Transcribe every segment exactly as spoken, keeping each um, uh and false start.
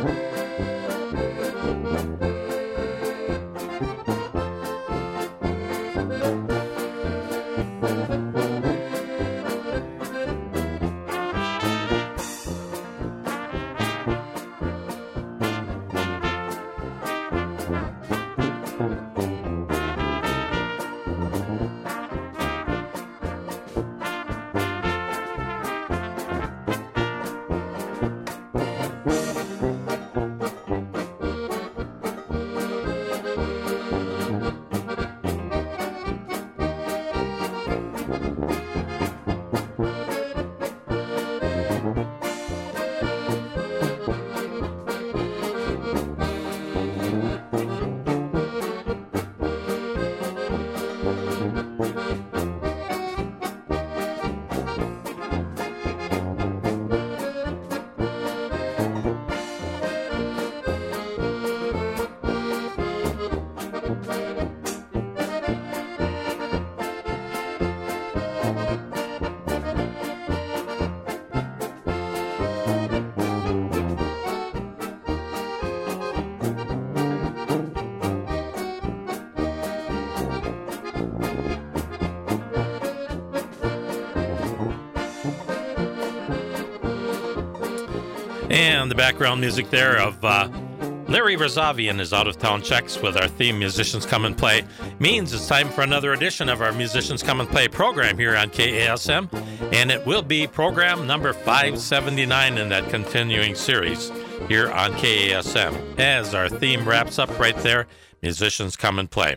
And the background music there of uh, Larry Razavian is Out of Town Checks with our theme Musicians Come and Play means it's time for another edition of our Musicians Come and Play program here on K A S M, and it will be program number five seventy-nine in that continuing series here on K A S M as our theme wraps up right there, Musicians Come and Play.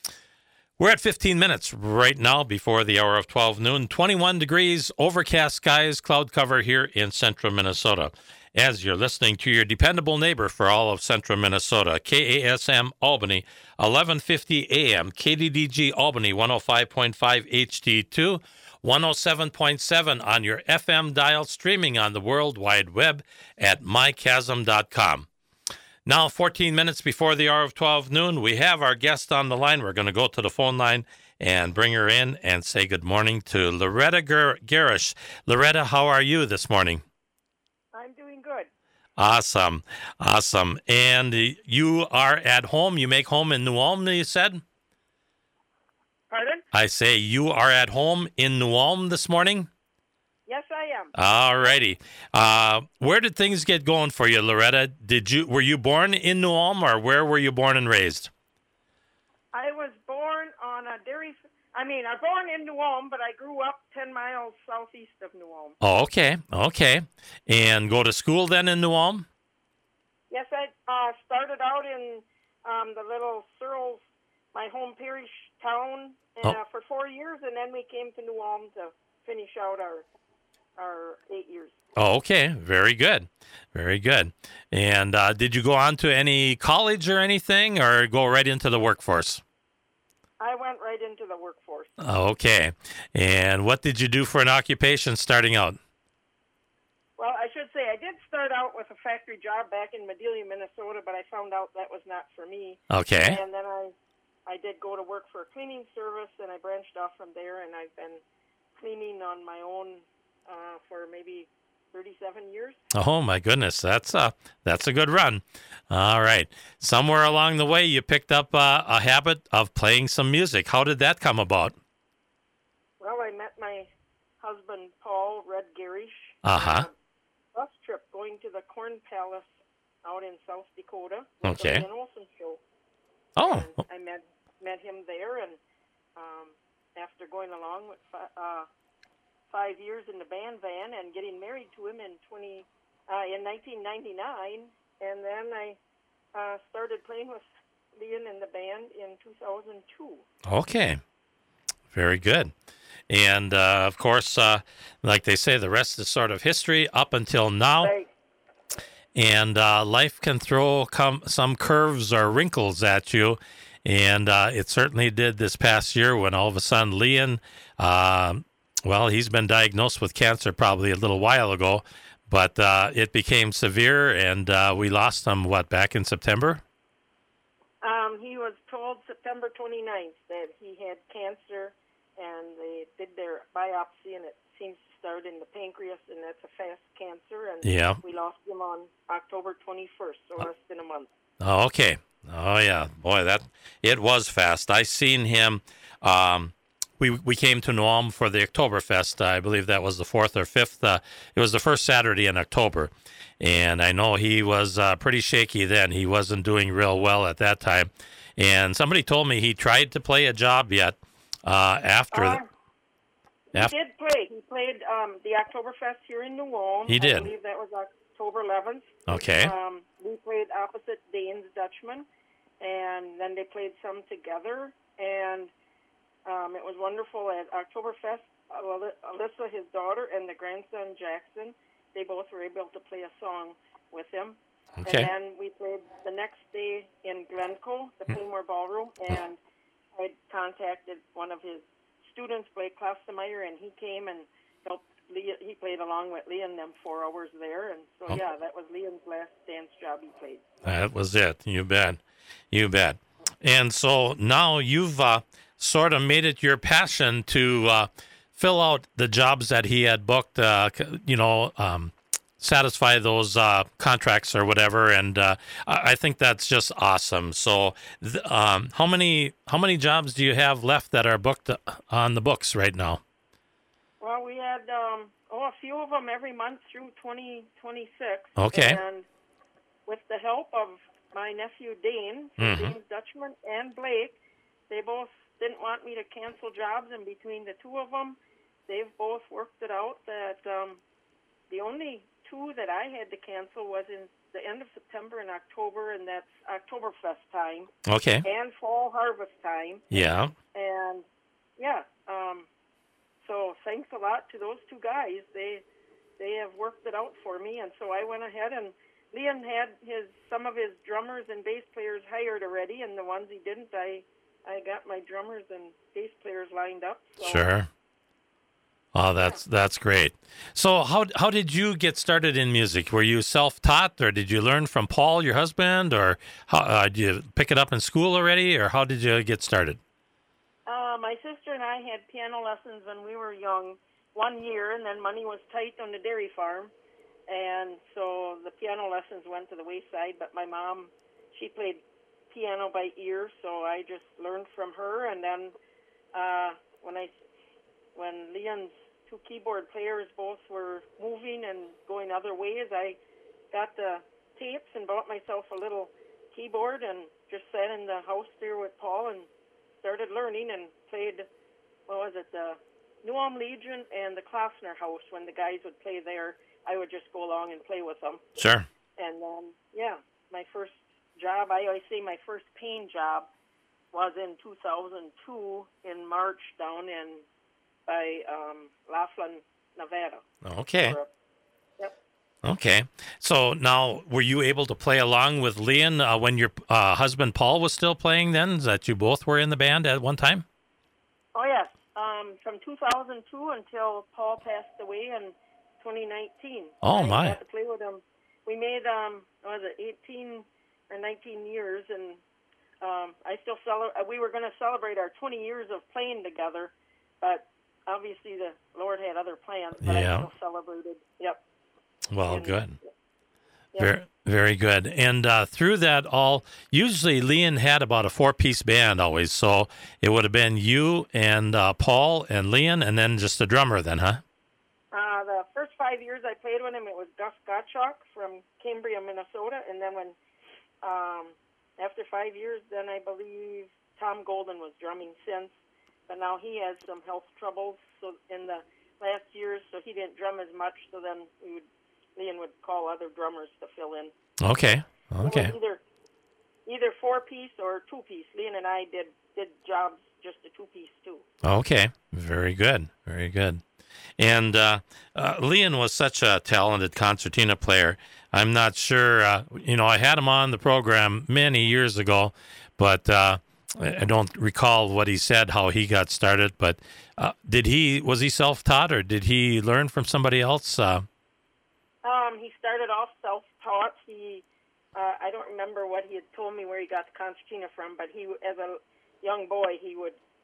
We're at fifteen minutes right now before the hour of twelve noon, twenty-one degrees, overcast skies, cloud cover here in central Minnesota. As you're listening to your dependable neighbor for all of central Minnesota, K A S M Albany, eleven fifty A M, K D D G Albany, one oh five point five H D two, one oh seven point seven on your F M dial, streaming on the World Wide Web at my chasm dot com. Now, fourteen minutes before the hour of twelve noon, we have our guest on the line. We're going to go to the phone line and bring her in and say good morning to Loretta Ger- Garish. Loretta, how are you this morning? I'm doing good. Awesome. Awesome. And you are at home. You make home in New Ulm, you said? Pardon? I say you are at home in New Ulm this morning? Yes, I am. All righty. Uh, where did things get going for you, Loretta? Did you were you born in New Ulm, or where were you born and raised? I was born on a dairy... I mean, I was born in New Ulm, but I grew up ten miles southeast of New Ulm. Oh, okay. Okay. And go to school then in New Ulm? Yes, I uh, started out in um, the little Searles, my home parish town, uh, Oh. for four years, and then we came to New Ulm to finish out our our eight years. Oh, okay. Very good. Very good. And uh, did you go on to any college or anything, or go right into the workforce? I went right into the workforce. Okay. And what did you do for an occupation starting out? Well, I should say I did start out with a factory job back in Medelia, Minnesota, but I found out that was not for me. Okay. And then I, I did go to work for a cleaning service, and I branched off from there, and I've been cleaning on my own uh, for maybe thirty-seven years. Oh, my goodness. That's a, that's a good run. All right. Somewhere along the way, you picked up uh, a habit of playing some music. How did that come about? Well, I met my husband, Paul Red Garish, Uh-huh. on a bus trip going to the Corn Palace out in South Dakota. with Okay. The Ian Olson Show. Oh, And I met met him there, and um, after going along with fi- uh, five years in the band van and getting married to him in twenty uh, in nineteen ninety-nine, and then I uh, started playing with Ian in the band in two thousand two. okay. Very good. And, uh, of course, uh, like they say, the rest is sort of history up until now. Right. And uh, life can throw come, some curves or wrinkles at you. And uh, it certainly did this past year when all of a sudden Leon, uh, well, he's been diagnosed with cancer probably a little while ago, but uh, it became severe, and uh, we lost him, what, back in September? Um, he was told September twenty-ninth that he had cancer, and they did their biopsy, and it seems to start in the pancreas, and that's a fast cancer. And Yeah. we lost him on October twenty-first, so less than a month. Oh, okay. Oh, yeah. Boy, that it was fast. I seen him. Um, we we came to Noam for the Oktoberfest. I believe that was the fourth or fifth. Uh, it was the first Saturday in October, and I know he was uh, pretty shaky then. He wasn't doing real well at that time. And somebody told me he tried to play a job yet uh, after. Uh, the, after he did play. He played um, the Oktoberfest here in New Ulm. He did. I believe that was October eleventh. Okay. Um, we played opposite Danes Dutchman, and then they played some together, and um, it was wonderful at Oktoberfest. Alyssa, his daughter, and the grandson Jackson, they both were able to play a song with him. Okay. And then we played the next day in Glencoe, the Playmore Ballroom, and I contacted one of his students, Blake Klostermeyer, and he came and helped. Lee, he played along with Lee and them four hours there, and so Oh. yeah, that was Leon's last dance job he played. That was it. You bet. You bet. And so now you've uh, sort of made it your passion to uh, fill out the jobs that he had booked, uh, c- you know, um, satisfy those uh, contracts or whatever. And uh, I I think that's just awesome. So th- um, how many how many jobs do you have left that are booked on the books right now? Well, we had um, oh a few of them every month through twenty twenty-six. Okay. And with the help of my nephew Dane, Mhm. Dane Dutchman, and Blake, they both didn't want me to cancel jobs, and between the two of them, they've both worked it out that um, the only two that I had to cancel was in the end of September and October, and that's Oktoberfest time Okay. and fall harvest time. Yeah. And yeah, um, so thanks a lot to those two guys. They they have worked it out for me, and so I went ahead and Leon had his some of his drummers and bass players hired already, and the ones he didn't, I I got my drummers and bass players lined up. So. Sure. Oh, that's that's great. So, how how did you get started in music? Were you self-taught, or did you learn from Paul, your husband, or how, uh, did you pick it up in school already, or how did you get started? Uh, my sister and I had piano lessons when we were young, one year, and then money was tight on the dairy farm, and so the piano lessons went to the wayside. But my mom, she played piano by ear, so I just learned from her. And then uh, when I when Leon's two keyboard players both were moving and going other ways, I got the tapes and bought myself a little keyboard and just sat in the house there with Paul and started learning and played, what was it, the New Ulm Legion and the Klossner House. When the guys would play there, I would just go along and play with them. Sure. And um, yeah, my first job, I always say my first paying job was in two thousand two in March down in by um, Laughlin, Nevada. Okay. For a- Yep. Okay. So now, were you able to play along with Leon uh, when your uh, husband Paul was still playing? Then that you both were in the band at one time? Oh yes, um, from two thousand two until Paul passed away in twenty nineteen. Oh, I my. got to play with him. We made um, what was it eighteen or nineteen years, and um, I still cel- We were going to celebrate our twenty years of playing together, but obviously the Lord had other plans. But Yeah. I still celebrated. Yep. Well, And- good. Yep. Very, very good. And uh, through that all, usually Leon had about a four-piece band always. So it would have been you and uh, Paul and Leon, and then just a drummer then, huh? Uh, the first five years I played with him, it was Gus Gottschalk from Cambria, Minnesota, and then when um, after five years, then I believe Tom Golden was drumming since, but now he has some health troubles. So in the last years, so he didn't drum as much. So then we would, Leon would call other drummers to fill in. Okay. It was Okay. either either four piece or two piece. Leon and I did did jobs just a two piece too. Okay. Very good. Very good. And uh, uh, Leon was such a talented concertina player. I'm not sure, uh, you know, I had him on the program many years ago, but uh, I I don't recall what he said, how he got started. But uh, did he, was he self-taught or did he learn from somebody else? Uh, Um, he started off self-taught. He, uh, I don't remember what he had told me where he got the concertina from, but he, as a young boy, he would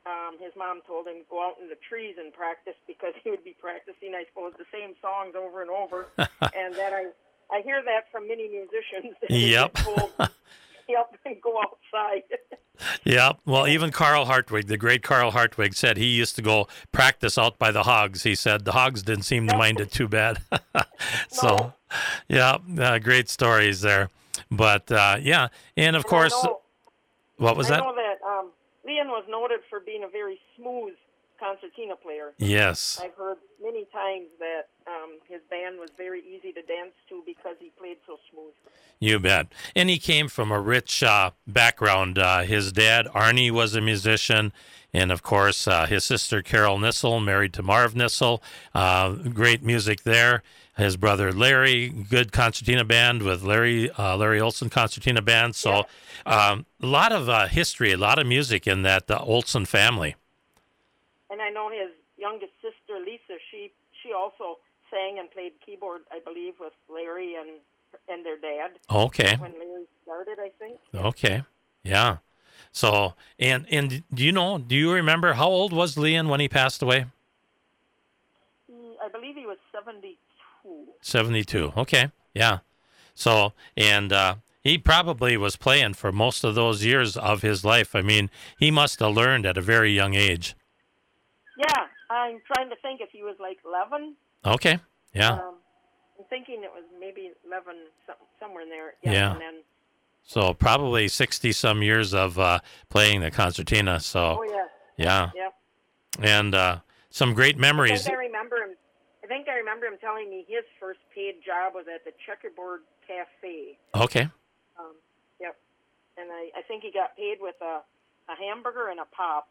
um, his mom told him to go out in the trees and practice because he would be practicing, I suppose, the same songs over and over. And that I, I hear that from many musicians. That Yep. they get told, yep, and go outside. Yeah, well, even Carl Hartwig, the great Carl Hartwig, said he used to go practice out by the hogs. He said the hogs didn't seem to mind it too bad. So, No. yeah, uh, great stories there. But, uh, yeah, and of And I course, know- what was I that? know that um, Leon was noted for being a very smooth concertina player. Yes. I've heard many times that um, his band was very easy to dance to because he played so smooth. You bet. And he came from a rich uh, background. Uh, his dad, Arnie, was a musician. And, of course, uh, his sister, Carol Nissel, married to Marv Nissel. Uh, great music there. His brother, Larry, good concertina band with Larry uh, Larry Olson Concertina Band. So um, a lot of uh, history, a lot of music in that uh, Olson family. And I know his youngest sister, Lisa, she she also sang and played keyboard, I believe, with Larry and and their dad. Okay. When Larry started, I think. Okay. Yeah. So, and and do you know, do you remember how old was Leon when he passed away? He, I believe he was seventy-two. seventy-two. Okay. Yeah. So, and uh, he probably was playing for most of those years of his life. I mean, he must have learned at a very young age. Yeah, I'm trying to think if he was like eleven. Okay. Yeah. Um, I'm thinking it was maybe eleven, some, somewhere in there. Yeah. Yeah. And then, So probably sixty some years of uh, playing the concertina. So, oh, yeah. yeah. Yeah. And uh, some great I memories. think I remember him. I think I remember him telling me his first paid job was at the Checkerboard Cafe. Okay. Um, yep. And I, I think he got paid with a, a hamburger and a pop.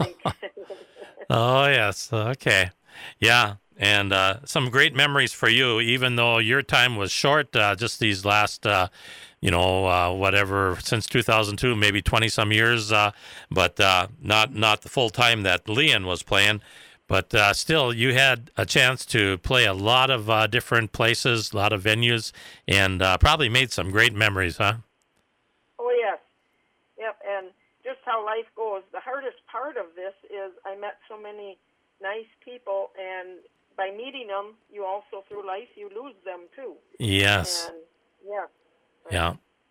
Oh, yes. Okay. Yeah. And uh, some great memories for you, even though your time was short, uh, just these last, uh, you know, uh, whatever, since two thousand two, maybe twenty some years, uh, but uh, not, not the full time that Leon was playing. But uh, still, you had a chance to play a lot of uh, different places, a lot of venues, and uh, probably made some great memories, huh? Oh, yes. Yep. And just how life goes. The hardest part of this is I met so many nice people, and by meeting them, you also, through life, you lose them, too. Yes. And, yeah. Yeah.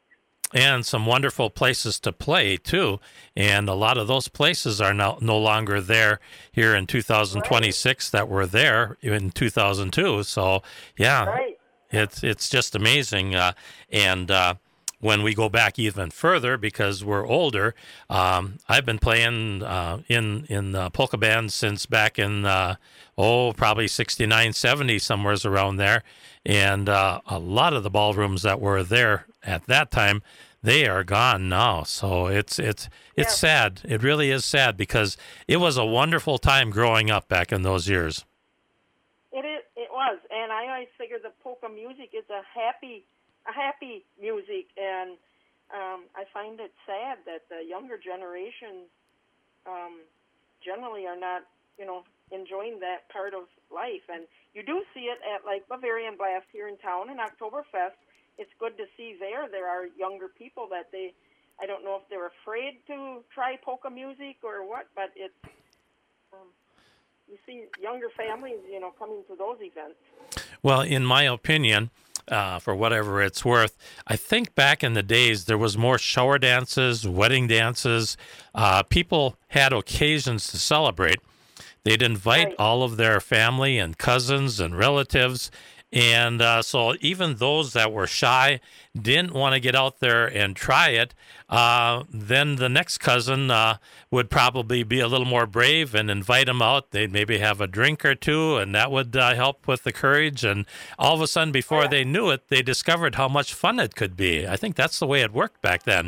And some wonderful places to play, too. And a lot of those places are now no longer there here in two thousand twenty-six that were there in two thousand two. So, yeah, Right. it's it's just amazing. Uh, and uh, when we go back even further, because we're older, um, I've been playing uh, in, in uh, polka bands since back in, uh, oh, probably sixty-nine, seventy, somewhere around there. And uh, a lot of the ballrooms that were there at that time, they are gone now. So it's it's it's Yeah. sad. It really is sad because it was a wonderful time growing up back in those years. It is. It was, and I always figure the polka music is a happy, a happy music, and um, I find it sad that the younger generations um, generally are not, you know, enjoying that part of life. And you do see it at like Bavarian Blast here in town and Oktoberfest. It's good to see there. There are younger people that they, I don't know if they're afraid to try polka music or what, but it's. Um, You see younger families, you know, coming to those events. Well, in my opinion, uh, for whatever it's worth, I think back in the days there was more shower dances, wedding dances. Uh, people had occasions to celebrate. They'd invite Right. all of their family and cousins and relatives. And uh, so even those that were shy didn't want to get out there and try it. Uh, then the next cousin uh, would probably be a little more brave and invite them out. They'd maybe have a drink or two, and that would uh, help with the courage. And all of a sudden, before Yeah. they knew it, they discovered how much fun it could be. I think that's the way it worked back then.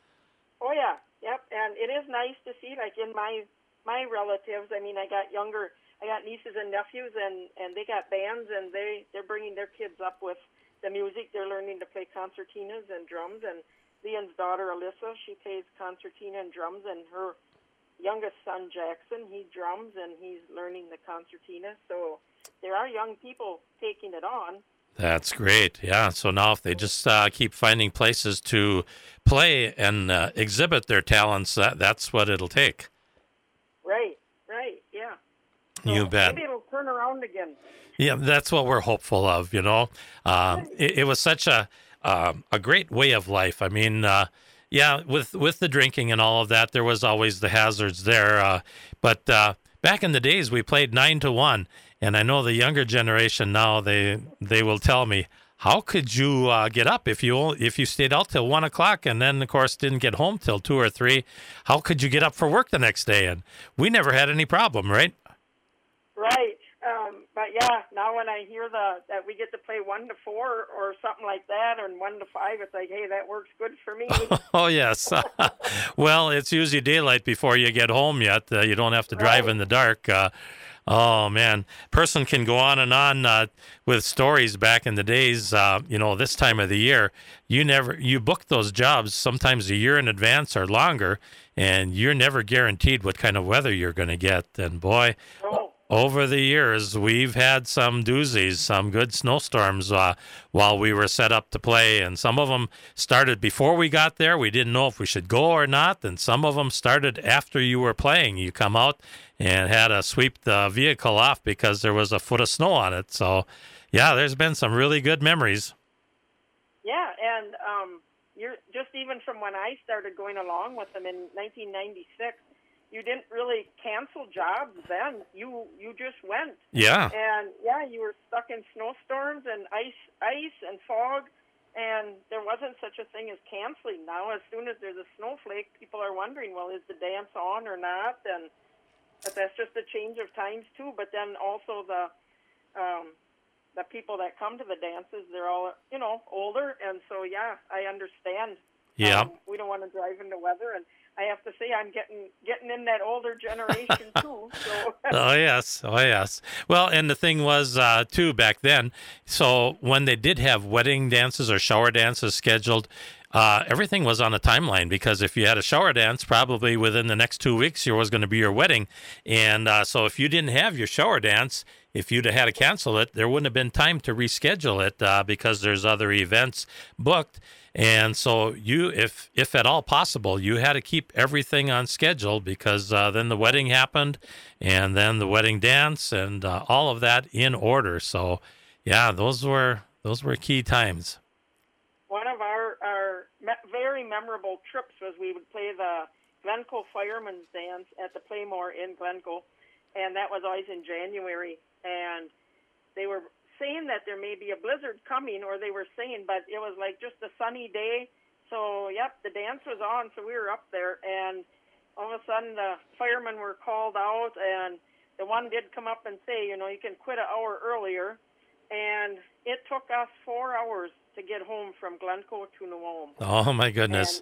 Oh yeah, yep. And it is nice to see, like in my my relatives. I mean, I got younger. I got nieces and nephews, and, and they got bands, and they, they're bringing their kids up with the music. They're learning to play concertinas and drums, and Leon's daughter, Alyssa, she plays concertina and drums, and her youngest son, Jackson, he drums, and he's learning the concertina. So there are young people taking it on. That's great. Yeah. So now if they just uh, keep finding places to play and uh, exhibit their talents, that, that's what it'll take. So You bet. maybe it'll turn around again. Yeah, that's what we're hopeful of, you know. Um, it, it was such a uh, a great way of life. I mean, uh, yeah, with, with the drinking and all of that, there was always the hazards there. Uh, but uh, back in the days, we played nine to one. And I know the younger generation now, they they will tell me, how could you uh, get up if you if you stayed out till one o'clock and then, of course, didn't get home till two or three? How could you get up for work the next day? And we never had any problem, right? Right. Um, but yeah, now when I hear the that we get to play one to four or something like that, or one to five, it's like, hey, that works good for me. Oh yes. Well, it's usually daylight before you get home. Yet uh, you don't have to drive Right. in the dark. Uh, oh man, person can go on and on uh, with stories back in the days. Uh, you know, this time of the year, you never you book those jobs sometimes a year in advance or longer, and you're never guaranteed what kind of weather you're going to get. And boy. Oh, Over the years, we've had some doozies, some good snowstorms uh, while we were set up to play. And some of them started before we got there. We didn't know if we should go or not. And some of them started after you were playing. You come out and had to sweep the vehicle off because there was a foot of snow on it. So, yeah, there's been some really good memories. yeah, and um, you're just even from when I started going along with them in nineteen ninety-six. You didn't really cancel jobs then. You you just went. Yeah. And yeah, you were stuck in snowstorms and ice ice and fog, and there wasn't such a thing as canceling. Now, as soon as there's a snowflake, people are wondering, well, is the dance on or not? And but that's just a change of times too. But then also the um, the people that come to the dances, they're all, you know, older, and so yeah, I understand. Yeah. Um, we don't want to drive into weather, and I have to say I'm getting getting in that older generation too. So. Oh yes, oh yes. Well, and the thing was uh, too back then. So when they did have wedding dances or shower dances scheduled, uh, everything was on a timeline, because if you had a shower dance, probably within the next two weeks, there was going to be your wedding, and uh, so if you didn't have your shower dance, if you'd have had to cancel it, there wouldn't have been time to reschedule it uh, because there's other events booked. And so you, if if at all possible, you had to keep everything on schedule, because uh, then the wedding happened, and then the wedding dance, and uh, all of that in order. So, yeah, those were those were key times. One of our, our me- very memorable trips was we would play the Glencoe Fireman's Dance at the Playmore in Glencoe, and that was always in January. And they were saying that there may be a blizzard coming, or they were saying, but it was like just a sunny day. So, yep, the dance was on, so we were up there, and all of a sudden the firemen were called out, and the one did come up and say, you know, you can quit an hour earlier, and it took us four hours to get home from Glencoe to New Ulm. Oh my goodness! And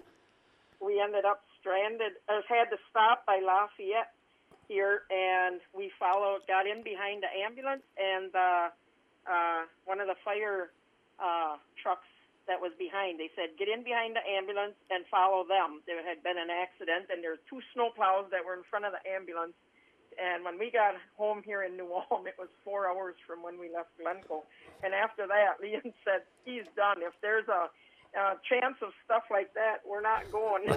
we ended up stranded, uh, had to stop by Lafayette here, and we followed, got in behind the ambulance, and uh, uh, one of the fire uh, trucks that was behind, they said, get in behind the ambulance and follow them. There had been an accident, and there were two snowplows that were in front of the ambulance. And when we got home here in New Ulm, it was four hours from when we left Glencoe. And after that, Leon said, he's done. If there's a, a chance of stuff like that, we're not going.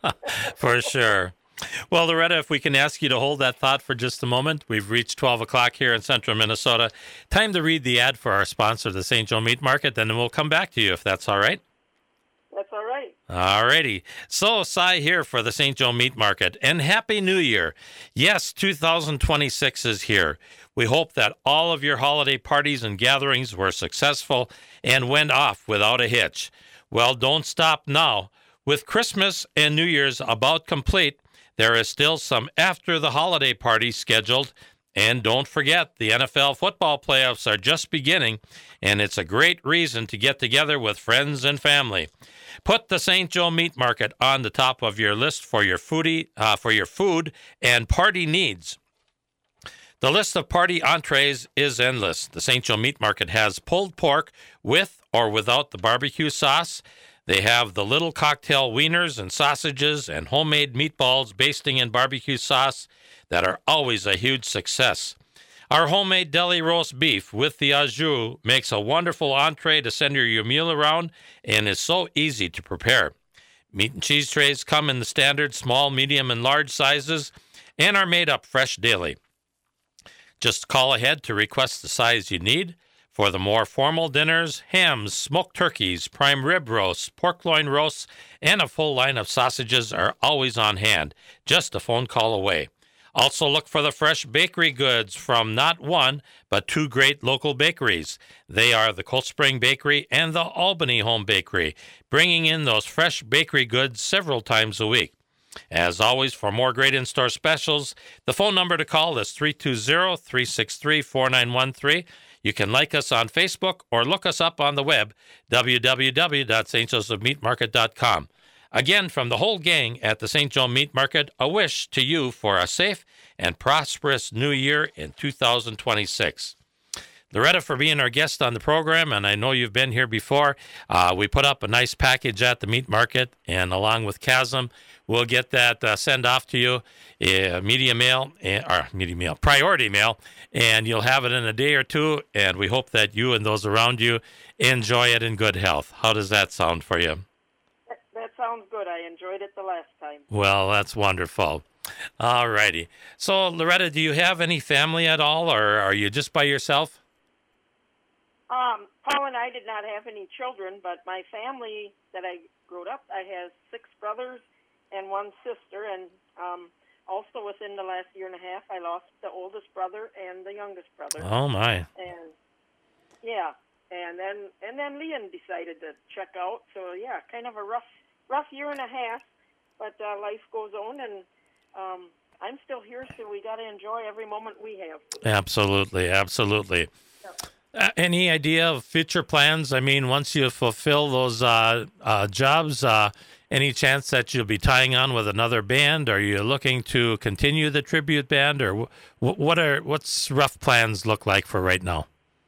For sure. Well, Loretta, if we can ask you to hold that thought for just a moment. We've reached twelve o'clock here in central Minnesota. Time to read the ad for our sponsor, the Saint Joe Meat Market, then we'll come back to you if that's all right. That's all right. All righty. So, Cy here for the Saint Joe Meat Market, and Happy New Year. Yes, two thousand twenty-six is here. We hope that all of your holiday parties and gatherings were successful and went off without a hitch. Well, don't stop now. With Christmas and New Year's about complete, there is still some after the holiday parties scheduled. And don't forget, the N F L football playoffs are just beginning, and it's a great reason to get together with friends and family. Put the Saint Joe Meat Market on the top of your list for your foodie, uh, for your food and party needs. The list of party entrees is endless. The Saint Joe Meat Market has pulled pork with or without the barbecue sauce. They have the little cocktail wieners and sausages and homemade meatballs basting in barbecue sauce that are always a huge success. Our homemade deli roast beef with the au jus makes a wonderful entree to send your meal around and is so easy to prepare. Meat and cheese trays come in the standard small, medium, and large sizes and are made up fresh daily. Just call ahead to request the size you need. For the more formal dinners, hams, smoked turkeys, prime rib roasts, pork loin roasts, and a full line of sausages are always on hand, just a phone call away. Also look for the fresh bakery goods from not one, but two great local bakeries. They are the Cold Spring Bakery and the Albany Home Bakery, bringing in those fresh bakery goods several times a week. As always, for more great in-store specials, the phone number to call is three two zero, three six three, four nine one three. You can like us on Facebook or look us up on the web, w w w dot s t joseph meat market dot com. Again, from the whole gang at the Saint Joe Meat Market, a wish to you for a safe and prosperous new year in two thousand twenty-six. Loretta, for being our guest on the program, and I know you've been here before. Uh, we put up a nice package at the meat market, and along with Chasm, we'll get that uh, send off to you, uh, media mail, uh, or media mail, priority mail, and you'll have it in a day or two, and we hope that you and those around you enjoy it in good health. How does that sound for you? That, that sounds good. I enjoyed it the last time. Well, that's wonderful. All righty. So, Loretta, do you have any family at all, or are you just by yourself? Um, Paul and I did not have any children, but my family that I grew up, I have six brothers and one sister, and um, also within the last year and a half, I lost the oldest brother and the youngest brother. Oh my! And yeah, and then and then Leon decided to check out. So yeah, kind of a rough rough year and a half, but uh, life goes on, and um, I'm still here, so we got to enjoy every moment we have. Absolutely, absolutely. Yeah. Uh, any idea of future plans? I mean, once you fulfill those uh, uh, jobs, uh, any chance that you'll be tying on with another band? Are you looking to continue the tribute band, or w- what are what's rough plans look like for right now?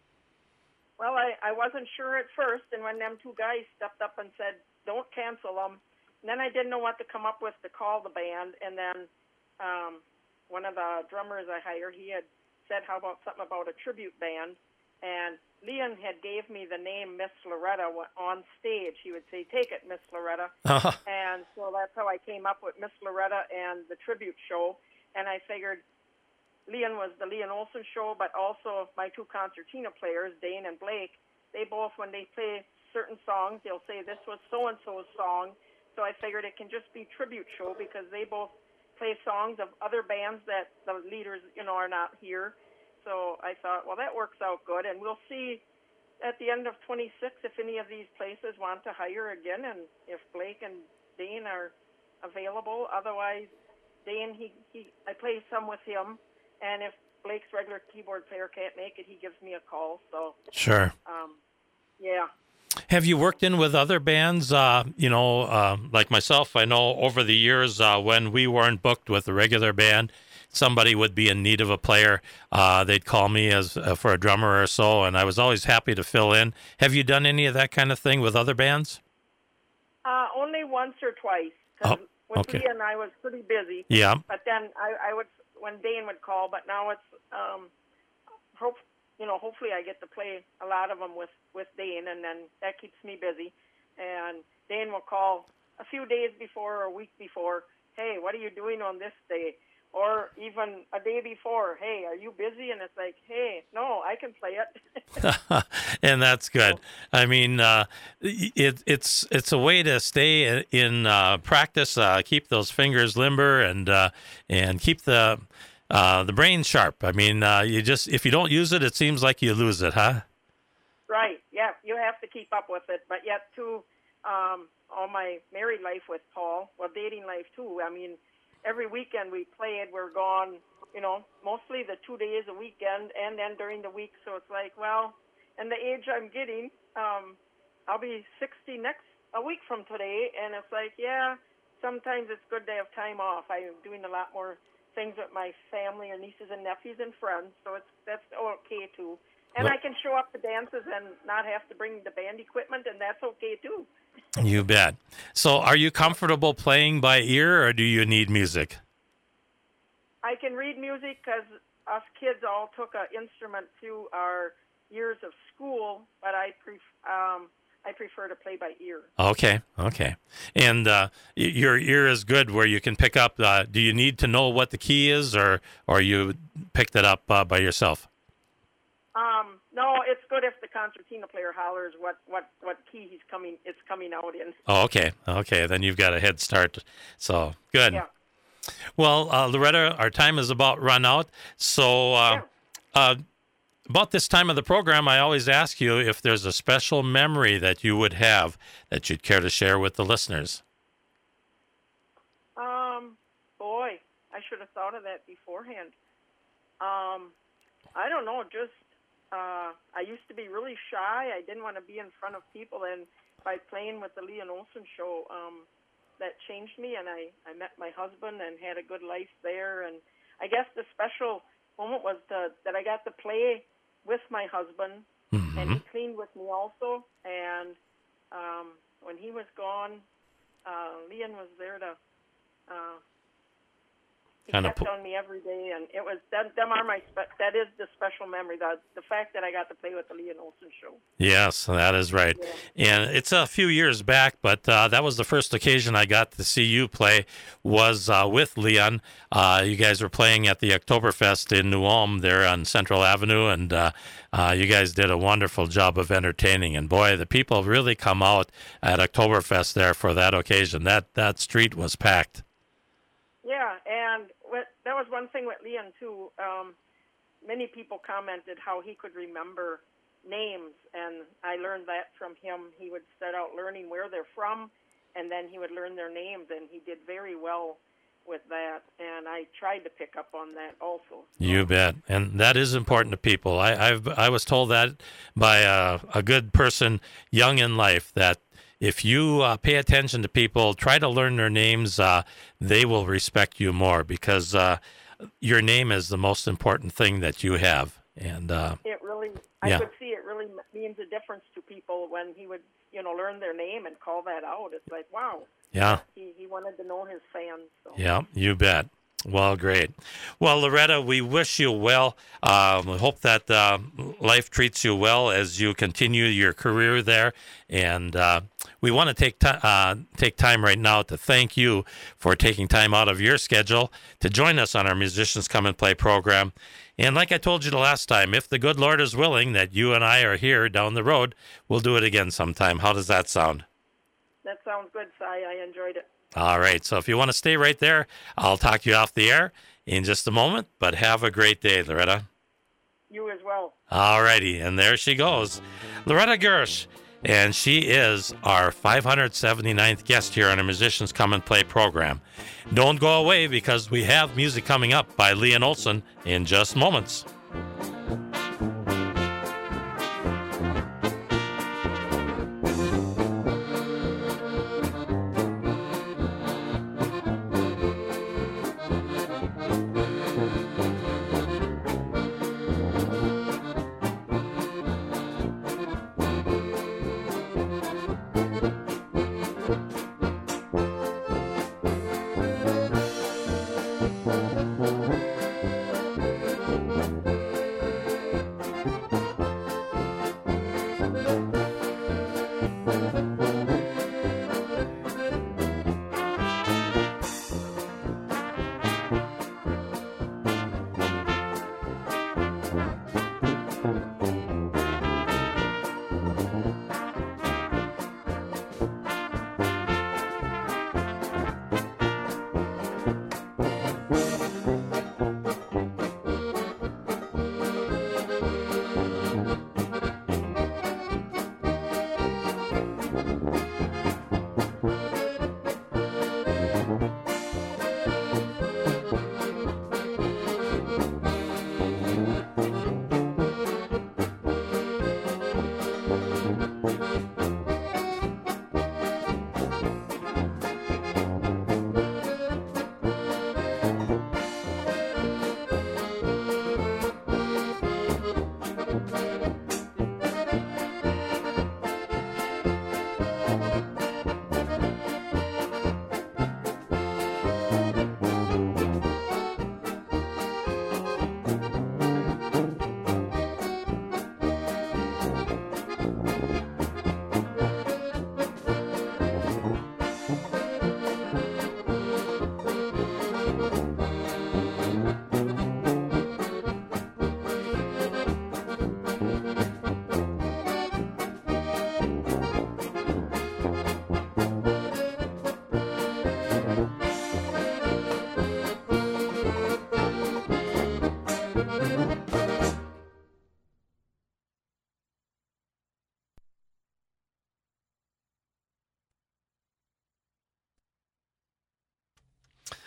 Well, I, I wasn't sure at first, and when them two guys stepped up and said, "Don't cancel them," and then I didn't know what to come up with to call the band. And then um, one of the drummers I hired, he had said, "How about something about a tribute band?" And Leon had gave me the name Miss Loretta on stage. He would say, "Take it, Miss Loretta." Uh-huh. And so that's how I came up with Miss Loretta and the tribute show. And I figured Leon was the Leon Olson show, but also my two concertina players, Dane and Blake, they both, when they play certain songs, they'll say, "This was so-and-so's song." So I figured it can just be tribute show because they both play songs of other bands that the leaders, you know, are not here. So I thought, well, that works out good, and we'll see at the end of twenty-six if any of these places want to hire again, and if Blake and Dane are available. Otherwise, Dane, he, he I play some with him, and if Blake's regular keyboard player can't make it, he gives me a call. So sure, um, yeah. Have you worked in with other bands? Uh, you know, uh, like myself, I know over the years uh, when we weren't booked with a regular band, somebody would be in need of a player. Uh, they'd call me as uh, for a drummer or so, and I was always happy to fill in. Have you done any of that kind of thing with other bands? Uh, only once or twice. Cause oh, with okay. Leah and I was pretty busy. Yeah. But then I, I would when Dane would call. But now it's um, hope you know. Hopefully, I get to play a lot of them with with Dane, and then that keeps me busy. And Dane will call a few days before or a week before. Hey, what are you doing on this day? Or even a day before, hey, are you busy? And it's like, hey, no, I can play it. And that's good. I mean, uh, it, it's it's a way to stay in uh, practice, uh, keep those fingers limber, and uh, and keep the uh, the brain sharp. I mean, uh, you just if you don't use it, it seems like you lose it, huh? Right. Yeah, you have to keep up with it. But yet, too, um, all my married life with Paul, well, dating life too. I mean. Every weekend we played, we're gone, you know, mostly the two days a weekend and then during the week. So it's like, well, and the age I'm getting, um, I'll be sixty next a week from today. And it's like, yeah, sometimes it's good to have time off. I'm doing a lot more things with my family or nieces and nephews and friends. So it's that's okay, too. And I can show up to dances and not have to bring the band equipment, and that's okay, too. You bet. So are you comfortable playing by ear, or do you need music? I can read music because us kids all took an instrument through our years of school, but I pref- um, I prefer to play by ear. Okay, okay. And uh, y- your ear is good where you can pick up. Uh, do you need to know what the key is, or or you picked it up uh, by yourself? Um, no, it's good if the concertina player hollers what, what, what key he's coming. It's coming out in. Oh, okay, okay. Then you've got a head start. So good. Yeah. Well, uh, Loretta, our time is about run out. So uh, Yeah. uh, about this time of the program, I always ask you if there's a special memory that you would have that you'd care to share with the listeners. Um, boy, I should have thought of that beforehand. Um, I don't know, just, uh, I used to be really shy. I didn't want to be in front of people, and by playing with the Leon Olson show, um, that changed me, and I, I met my husband and had a good life there, and I guess the special moment was the, that I got to play with my husband, Mm-hmm. and he cleaned with me also, and um, when he was gone, uh, Leon was there to, uh, he Kinda kept pu- on me every day, and it was, that, them are my, spe- that is the special memory, the, the fact that I got to play with the Leon Olson show. Yes, that is right. Yeah. And it's a few years back, but uh, that was the first occasion I got to see you play was uh, with Leon. Uh, you guys were playing at the Oktoberfest in New Ulm there on Central Avenue, and uh, uh, you guys did a wonderful job of entertaining. And boy, the people really come out at Oktoberfest there for that occasion. That, that street was packed. Yeah, and what, that was one thing with Leon, too. Um, many people commented how he could remember names, and I learned that from him. He would start out learning where they're from, and then he would learn their names, and he did very well with that, and I tried to pick up on that also. You bet, and that is important to people. I I've, I was told that by a, a good person young in life that if you uh, pay attention to people, try to learn their names, uh, they will respect you more because uh, your name is the most important thing that you have. And uh, It really, I Yeah. could see it really means a difference to people when he would, you know, learn their name and call that out. It's like, wow, yeah, he, he wanted to know his fans. So. yeah, you bet. Well, great. Well, Loretta, we wish you well. Um, we hope that uh, life treats you well as you continue your career there. And uh, we want to take ti- uh, take time right now to thank you for taking time out of your schedule to join us on our Musicians Come and Play program. And like I told you the last time, if the good Lord is willing that you and I are here down the road, we'll do it again sometime. How does that sound? That sounds good, Si. I enjoyed it. All right. So if you want to stay right there, I'll talk to you off the air in just a moment. But have a great day, Loretta. You as well. All righty. And there she goes, Loretta Gersh. And she is our five hundred seventy-ninth guest here on our Musicians Come and Play program. Don't go away because we have music coming up by Leon Olson in just moments.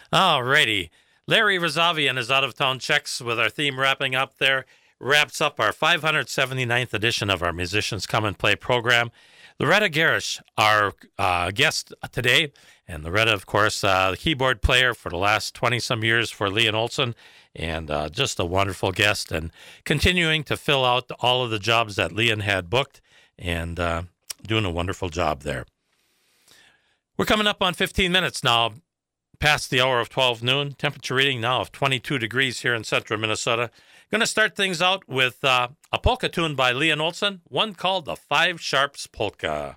Alrighty. Larry Rosavian is Out of Town Checks with our theme wrapping up there. Wraps up our five hundred seventy-ninth edition of our Musicians Come and Play program. Loretta Garish, our uh, guest today. And Loretta, of course, uh, the keyboard player for the last twenty-some years for Leon Olson. And uh, just a wonderful guest. And continuing to fill out all of the jobs that Leon had booked. And uh, doing a wonderful job there. We're coming up on fifteen minutes now. Past the hour of twelve noon. Temperature reading now of twenty-two degrees here in central Minnesota. Going to start things out with uh, a polka tune by Leon Olson, one called the Five Sharps Polka.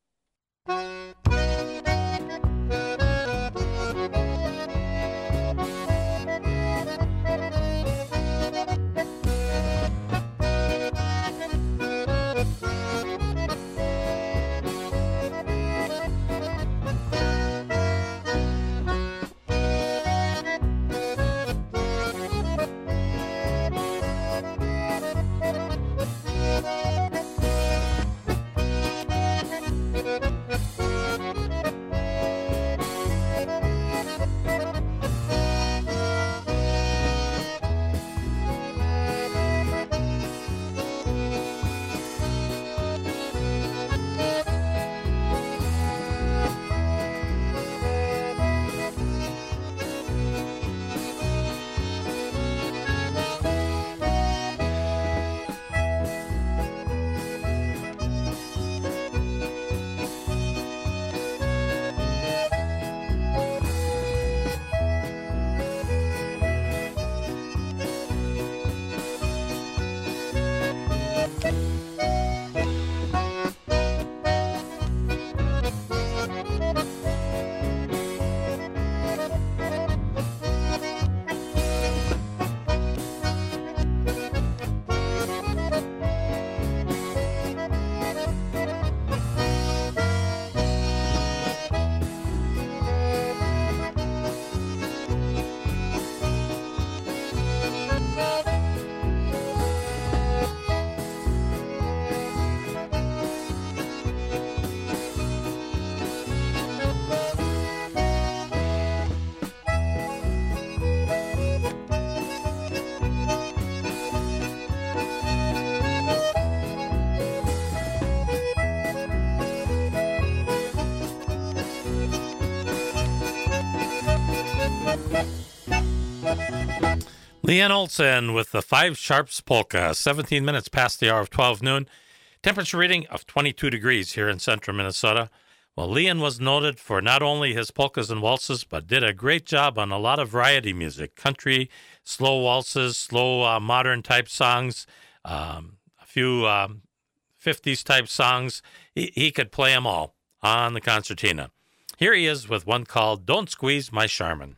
Leon Olson with the Five Sharps Polka, seventeen minutes past the hour of twelve noon. Temperature reading of twenty-two degrees here in central Minnesota. Well, Leon was noted for not only his polkas and waltzes, but did a great job on a lot of variety music, country, slow waltzes, slow uh, modern type songs, um, a few um, fifties type songs. He, he could play them all on the concertina. Here he is with one called Don't Squeeze My Charmin.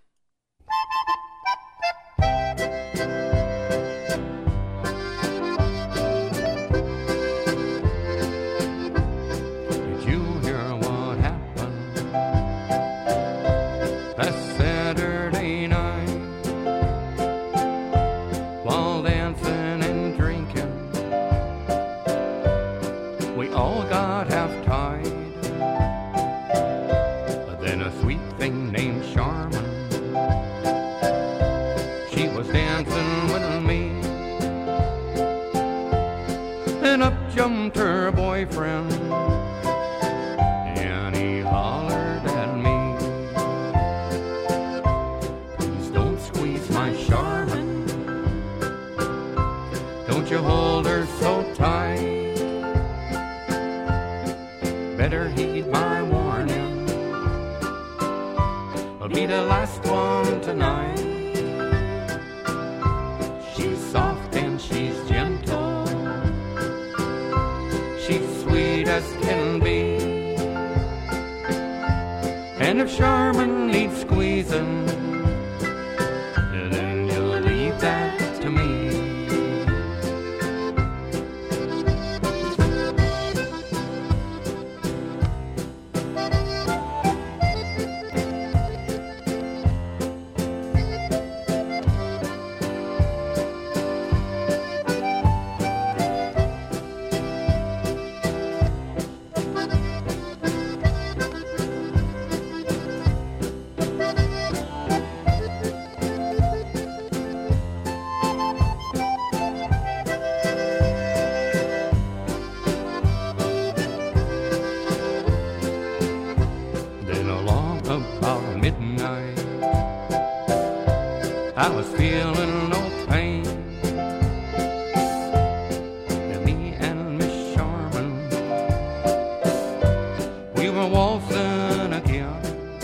Jumped her boyfriend and he hollered at me, please don't squeeze my Charmin, don't you hold her so tight, better heed my warning, I'll be the last one tonight. She's soft and she's gentle, she's sweet as can be, and if Charmin needs squeezing, then you'll leave that to me. along about midnight. I was feeling no pain. And me and Miss Sharman, we were waltzing again.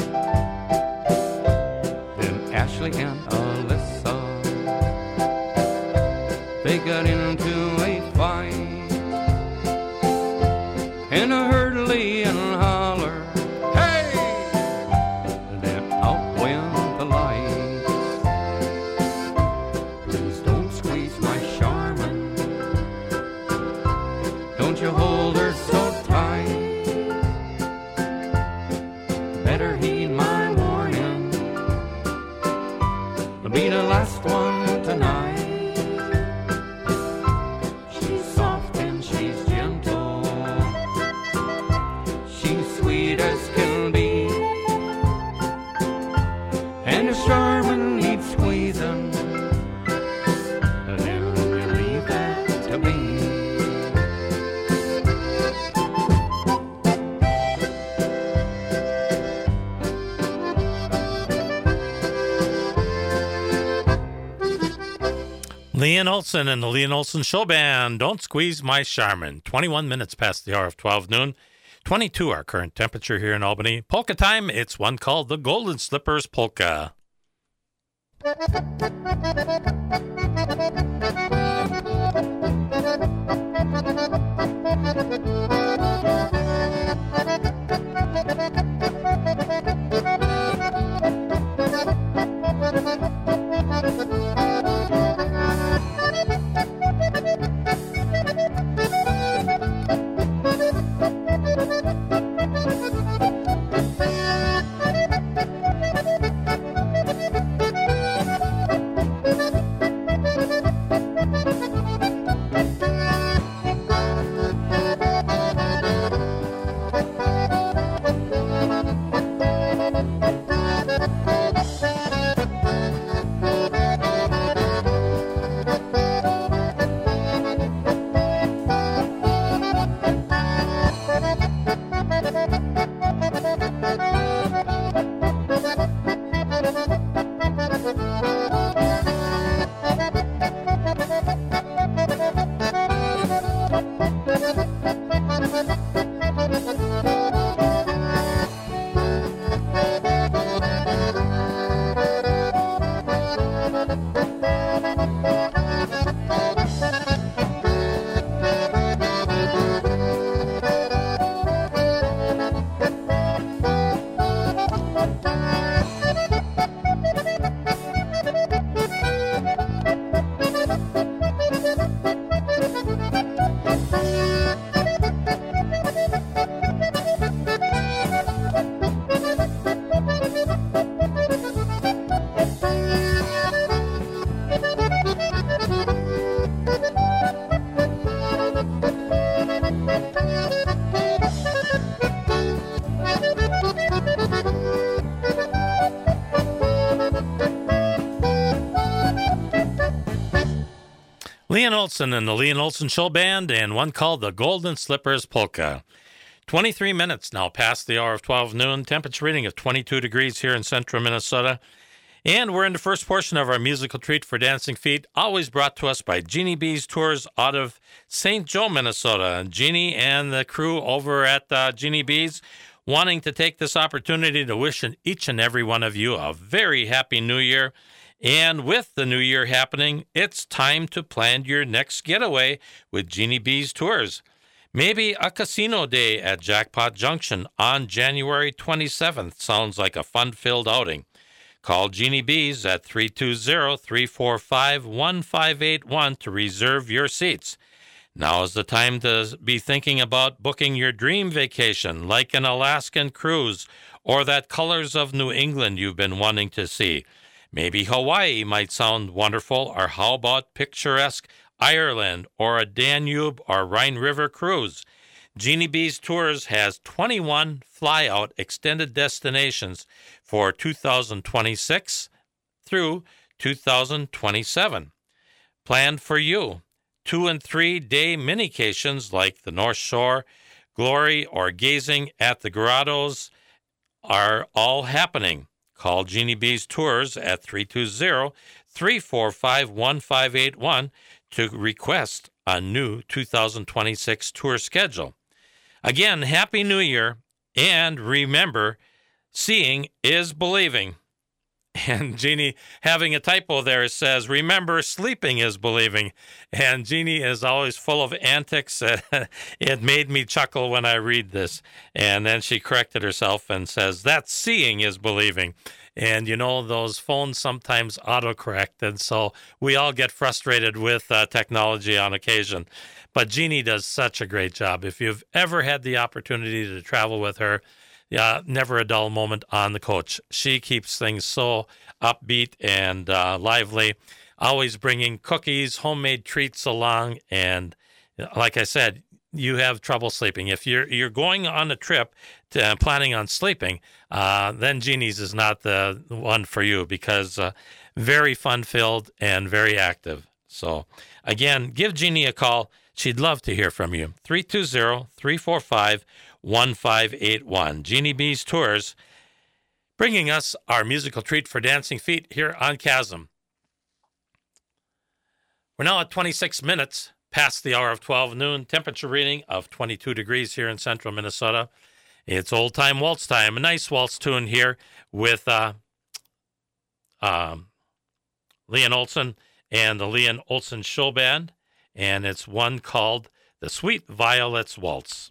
Then Ashley and Alyssa, they got into a fight. And I heard Lee and holler, hey! Then out went the lights. Please don't squeeze my Charmin. Don't you hold her so tight. Better heed my warning. I'll be the last one tonight. She's soft and she's gentle. She's sweet as can be. And if Charmin needs squeezing, then you leave that to me. Leon Olson and the Leon Olson Show Band, Don't Squeeze My Charmin. twenty-one minutes past the hour of twelve noon. twenty-two our current temperature here in Albany. Polka time, it's one called the Golden Slippers Polka. Leon Olson and the Leon Olson Show Band, and one called the Golden Slippers Polka. twenty-three minutes now past the hour of twelve noon. Temperature reading of twenty-two degrees here in central Minnesota. And we're in the first portion of our musical treat for Dancing Feet, always brought to us by Jeannie B's Tours out of Saint Joe, Minnesota. And Jeannie and the crew over at uh, Jeannie B's wanting to take this opportunity to wish each and every one of you a very happy new year. And with the new year happening, it's time to plan your next getaway with Jeannie B's Tours. Maybe a casino day at Jackpot Junction on January twenty-seventh sounds like a fun-filled outing. Call Jeannie B's at three two zero, three four five, one five eight one to reserve your seats. Now is the time to be thinking about booking your dream vacation, like an Alaskan cruise or that Colors of New England you've been wanting to see. Maybe Hawaii might sound wonderful, or how about picturesque Ireland or a Danube or Rhine River cruise? Jeannie B's Tours has twenty-one fly-out extended destinations for two thousand twenty-six through two thousand twenty-seven. Planned for you. Two- and three-day minications like the North Shore, Glory, or gazing at the grottos are all happening. Call Jeannie B's Tours at three two zero, three four five, one five eight one to request a new two thousand twenty-six tour schedule. Again, Happy New Year, and remember, seeing is believing. And Jeannie, having a typo there, says, remember, sleeping is believing. And Jeannie is always full of antics. It made me chuckle when I read this. And then she corrected herself and says, that's seeing is believing. And, you know, those phones sometimes autocorrect. And so we all get frustrated with uh, technology on occasion. But Jeannie does such a great job. If you've ever had the opportunity to travel with her, yeah, never a dull moment on the coach. She keeps things so upbeat and uh, lively, always bringing cookies, homemade treats along. And like I said, you have trouble sleeping. If you're you're going on a trip to, uh, planning on sleeping, uh, then Jeannie's is not the one for you, because uh, very fun-filled and very active. So again, give Jeannie a call. She'd love to hear from you. three two zero, three four five, one five eight one. Jeannie B's Tours, bringing us our musical treat for dancing feet here on Chasm. We're now at twenty-six minutes past the hour of twelve noon. Temperature reading of twenty-two degrees here in central Minnesota. It's old time waltz time. A nice waltz tune here with uh, um, Leon Olson and the Leon Olson Show Band. And it's one called The Sweet Violets Waltz.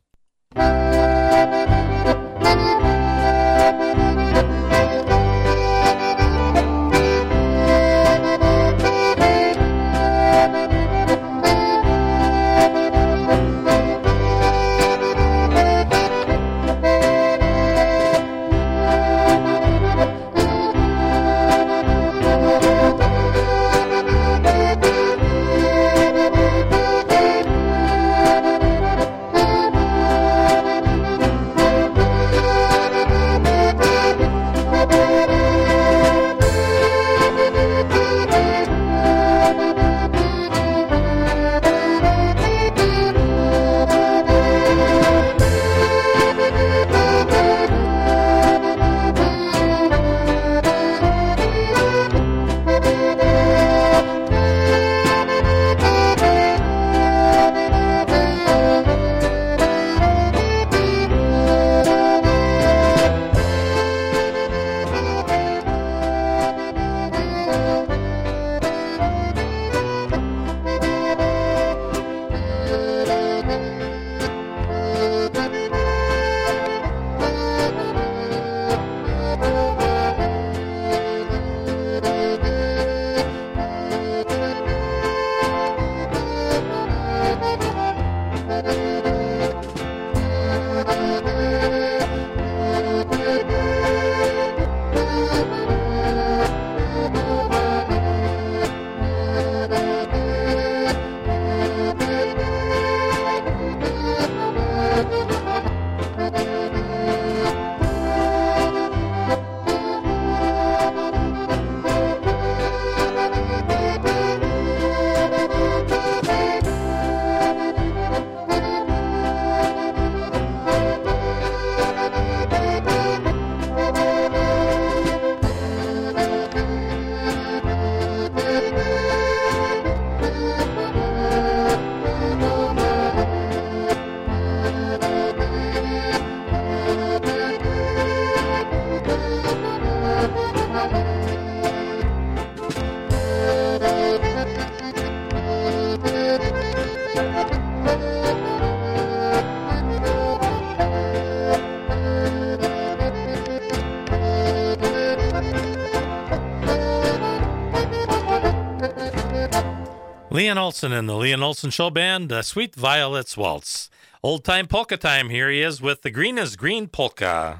Leon Olson and the Leon Olson Show Band, uh, Sweet Violets Waltz. Old time polka time. Here he is with the Green is Green Polka.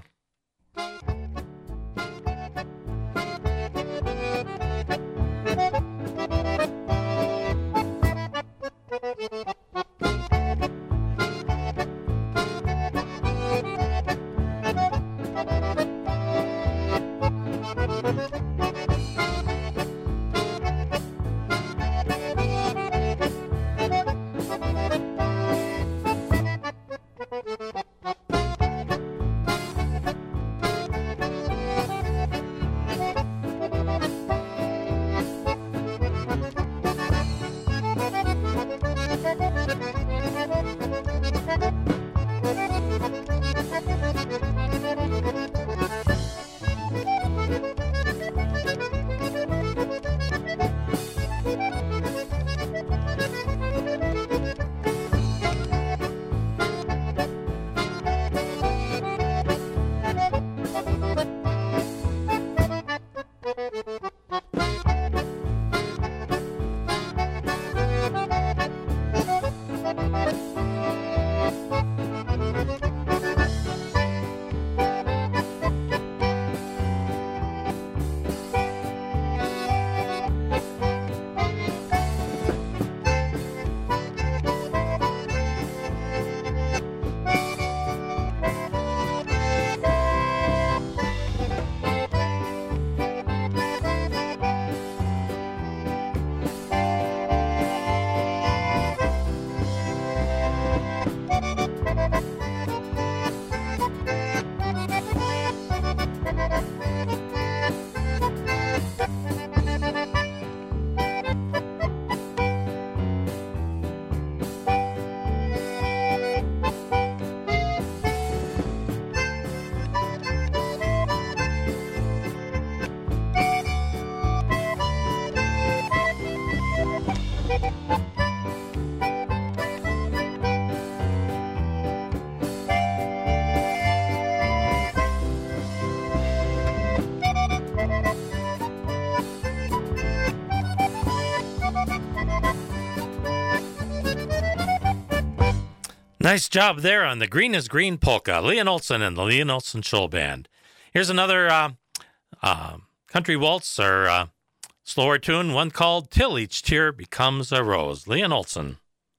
Nice job there on the Green is Green polka. Leon Olson and the Leon Olson Show Band. Here's another uh, uh, country waltz or uh, slower tune, one called Till Each Tear Becomes a Rose. Leon Olson.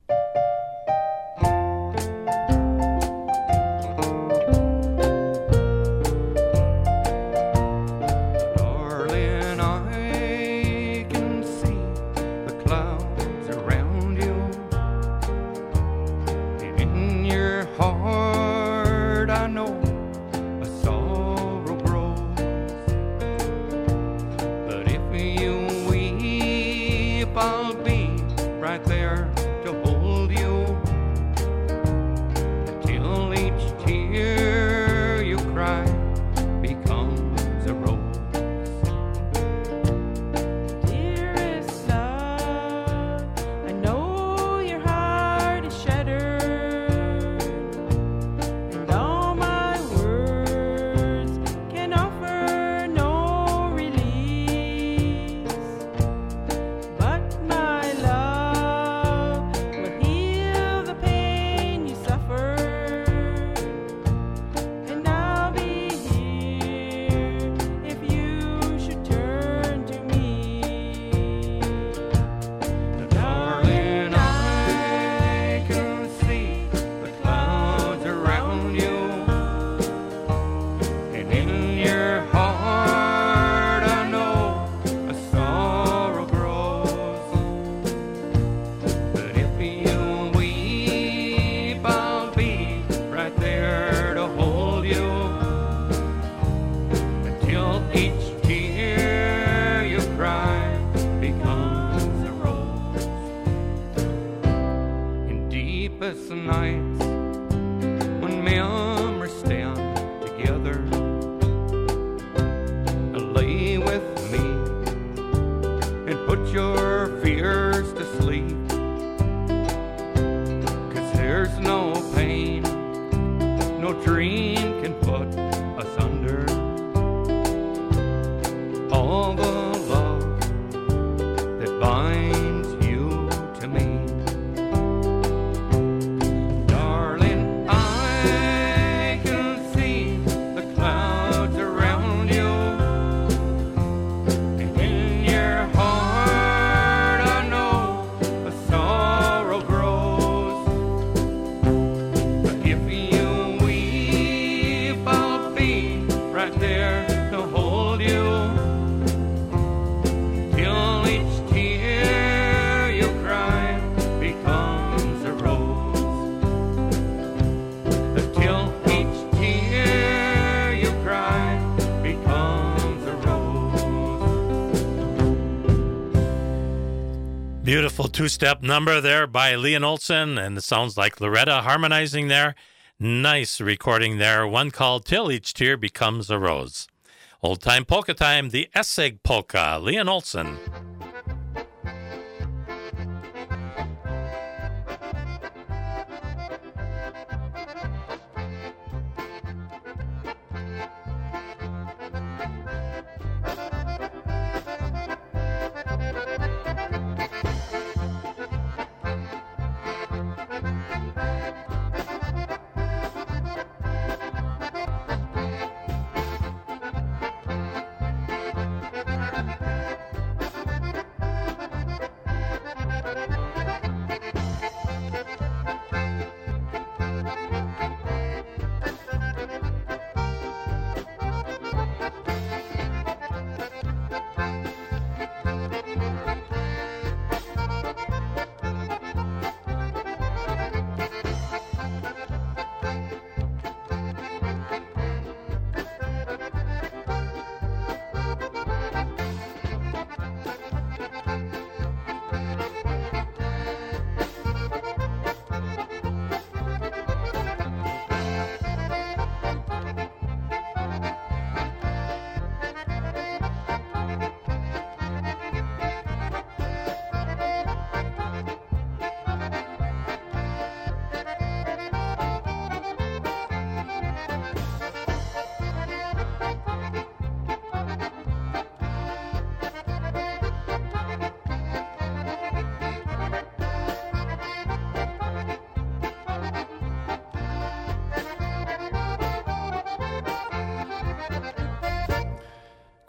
Beautiful two-step number there by Leon Olson, and it sounds like Loretta harmonizing there. Nice recording there. One called Till Each Tear Becomes a Rose. Old-time polka time, the Essig Polka, Leon Olson.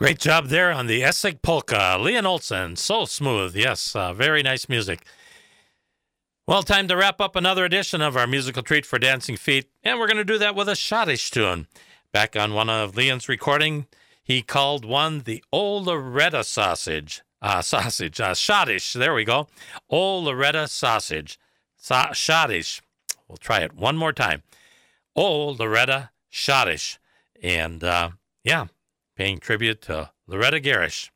Great job there on the Essig Polka. Leon Olsen, so smooth. Yes, uh, very nice music. Well, time to wrap up another edition of our musical treat for dancing feet, and we're going to do that with a schottish tune. Back on one of Leon's recording, he called one the Old Loretta Sausage. Uh, sausage, uh, schottish, there we go. Old Loretta Sausage. Sa- schottish. We'll try it one more time. Old Loretta Schottish. And, uh, yeah, paying tribute to Loretta Garish.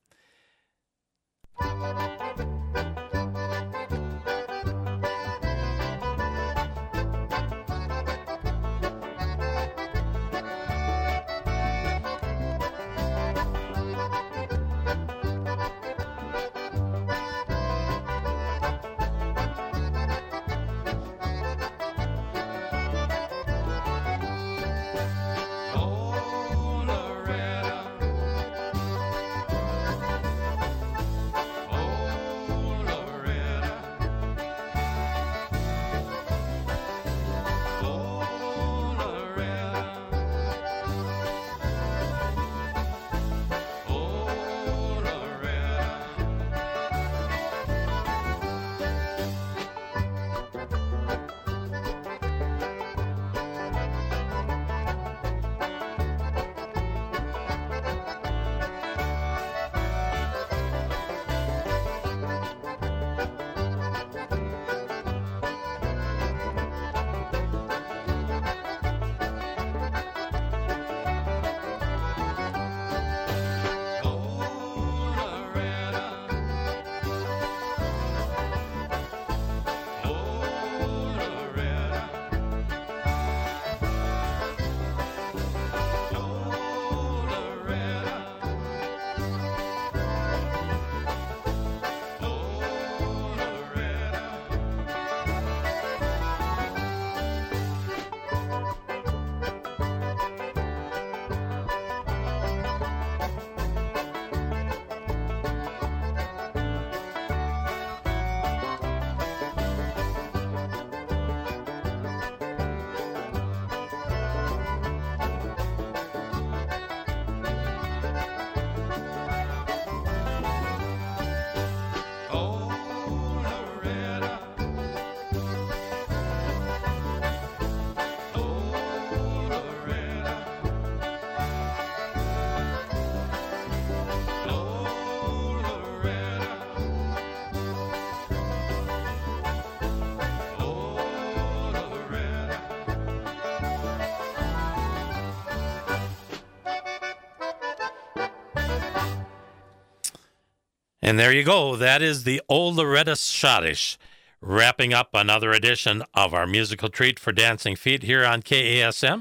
And there you go. That is the Old Loretta Schottish, wrapping up another edition of our musical treat for dancing feet here on K A S M.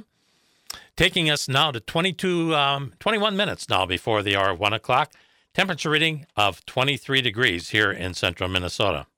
Taking us now to twenty-two, um, twenty-one minutes now before the hour of one o'clock. Temperature reading of twenty-three degrees here in central Minnesota.